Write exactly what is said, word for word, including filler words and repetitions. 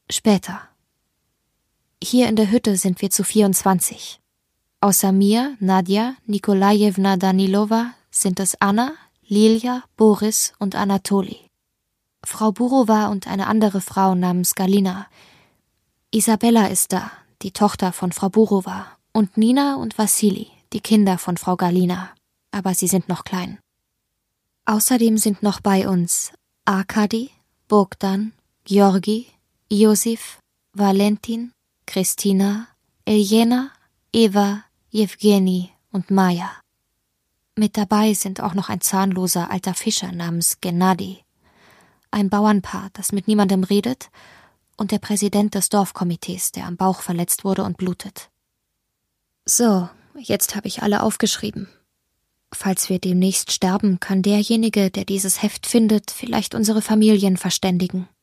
Später. Hier in der Hütte sind wir zu vierundzwanzig. Außer mir, Nadja, Nikolajewna Danilova, sind es Anna, Lilja, Boris und Anatoli. Frau Burova und eine andere Frau namens Galina. Isabella ist da, die Tochter von Frau Burova, und Nina und Wassili, die Kinder von Frau Galina, aber sie sind noch klein. Außerdem sind noch bei uns Arkadi, Bogdan, Georgi, Josif, Valentin, Christina, Eljena, Eva, Jewgeni und Maja. Mit dabei sind auch noch ein zahnloser alter Fischer namens Gennadi, ein Bauernpaar, das mit niemandem redet, und der Präsident des Dorfkomitees, der am Bauch verletzt wurde und blutet. So, jetzt habe ich alle aufgeschrieben. Falls wir demnächst sterben, kann derjenige, der dieses Heft findet, vielleicht unsere Familien verständigen.